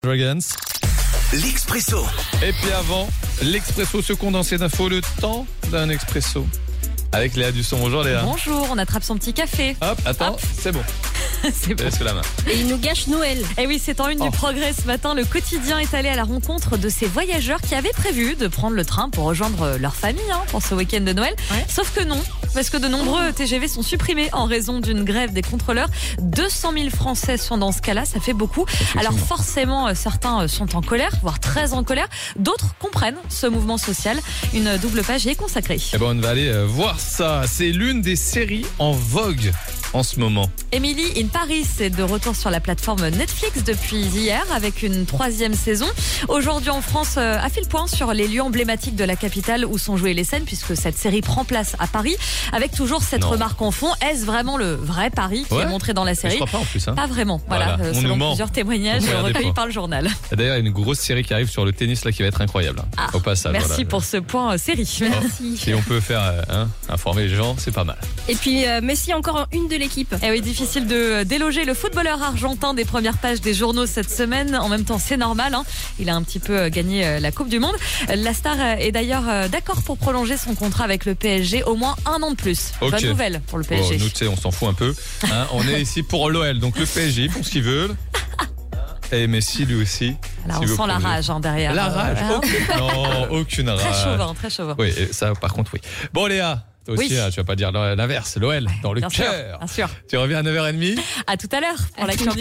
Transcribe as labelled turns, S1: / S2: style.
S1: Dragons.
S2: L'Expresso.
S1: Et puis avant, l'Expresso, ce condensé d'infos, le temps d'un expresso. Avec Léa Dusson. Bonjour Léa.
S3: Bonjour, on attrape son petit café.
S1: Hop, attends, c'est bon.
S3: C'est bon.
S1: Laisse la main.
S4: Et il nous gâche Noël.
S3: Et oui, c'est en une du Progrès ce matin. Le quotidien est allé à la rencontre de ces voyageurs qui avaient prévu de prendre le train pour rejoindre leur famille pour ce week-end de Noël.
S4: Ouais.
S3: Sauf que non, parce que de nombreux TGV sont supprimés en raison d'une grève des contrôleurs. 200 000 Français sont dans ce cas-là, ça fait beaucoup. Alors forcément, certains sont en colère, voire très en colère. D'autres comprennent ce mouvement social. Une double page y est consacrée.
S1: Eh ben, on va aller voir ça. C'est l'une des séries en vogue en ce moment.
S3: Emily in Paris est de retour sur la plateforme Netflix depuis hier avec une 3e saison. Aujourd'hui en France, a fait le point sur les lieux emblématiques de la capitale où sont jouées les scènes puisque cette série prend place à Paris avec toujours cette remarque en fond. Est-ce vraiment le vrai Paris qui est montré dans la série?
S1: Je crois pas en plus.
S3: Pas vraiment. Voilà,
S1: on
S3: selon
S1: nous ment.
S3: plusieurs témoignages recueillis par le journal.
S1: Et d'ailleurs, il y a une grosse série qui arrive sur le tennis là qui va être incroyable. Au passage.
S3: Merci pour ce point série.
S4: Merci.
S1: Si on peut faire informer les gens, c'est pas mal.
S4: Et puis Messi encore en une de l'équipe.
S3: Eh oui, difficile de déloger le footballeur argentin des premières pages des journaux cette semaine. En même temps, c'est normal. Il a un petit peu gagné la Coupe du Monde. La star est d'ailleurs d'accord pour prolonger son contrat avec le PSG au moins 1 an de plus.
S1: Ok.
S3: Bonne nouvelle pour le PSG.
S1: Nous, tu sais, on s'en fout un peu. On est ici pour l'OL, donc le PSG, pour ce qu'ils veulent. Et Messi, lui aussi.
S3: Là,
S1: s'il
S3: on
S1: veut
S3: sent la
S1: prolonger.
S3: rage derrière.
S1: La rage. Non, aucune rage.
S3: Très chauvin, très chauvin.
S1: Oui, et ça, par contre, oui. Bon, Léa, toi aussi,
S3: Oui.
S1: tu vas pas dire l'inverse, l'OL, dans le
S3: Bien sûr,
S1: cœur.
S3: bien sûr.
S1: Tu reviens à 9h30.
S3: À tout à l'heure pour l'action du